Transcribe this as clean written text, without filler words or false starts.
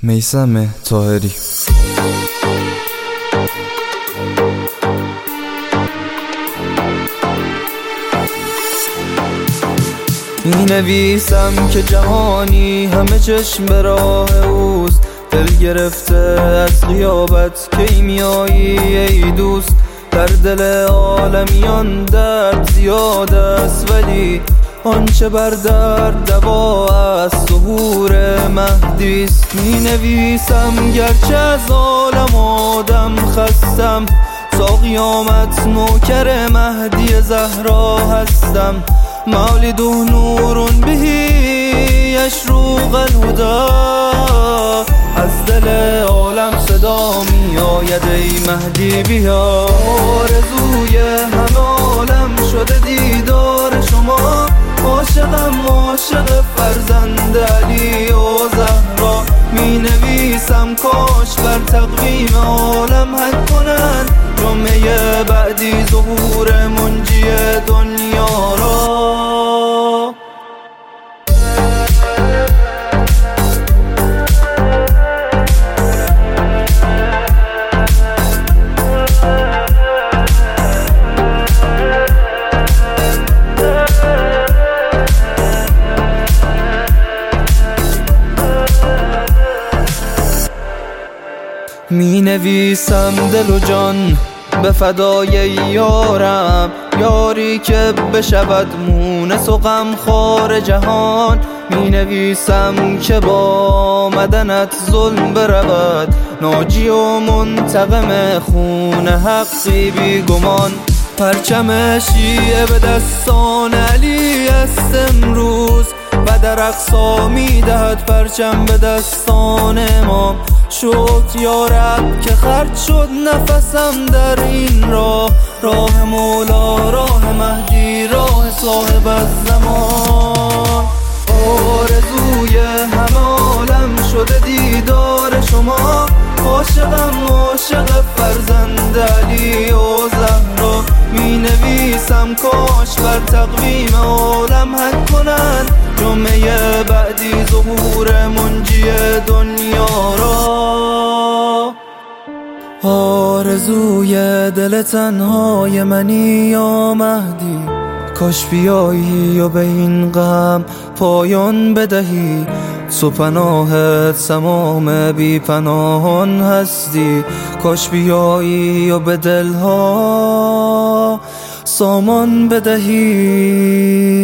میثم طاهری. می نویسم که جهانی همه چشم به راه اوست، دل گرفته از غیابت کی میایی ای دوست. در دل عالمیان درد زیاد است، ولی آنچه بر درد دوا است ظهور مهدی است. می نویسم گرچه از عالم آدم خستم، تا قیامت نوکر مهدی زهرا هستم. مولد نور به یشرق الهدی، از دل عالم صدا می آید ای مهدی بیا. آرزوی همه عالم شده دیدار شما، عاشقم عاشق فرزند علی و زهرا. می نویسم کاش بر تقویم عالم حد کنند، جمعه بعدی ظهور منجی دنیا را. می نویسم دل و جان به فدای یارم، یاری که بشود مونس و غمخوار جهان. می نویسم که با مدنت ظلم برود، ناجی و منتقم خون حقی بی گمان. پرچم شیعه به دستان علی است امروز، و در اقصی می دهد پرچم به دستان امام. شکر یا رب که خرج شد نفسم در این راه، راه مولا، راه مهدی، راه صاحب الزمان. آرزوی همه عالم شده دیدار شما، عاشقم عاشق فرزند علی و زهرا. می نویسم کاش بر تقویم عالم حد کنند، جمعه بعدی ظهور منجی دنیا را. آرزوی دل تنهای منی یا مهدی، کاش بیایی و به این غم پایان بدهی. تو پناهت تمام بی پناهان هستی، کاش بیایی و به دلها سامان بدهی.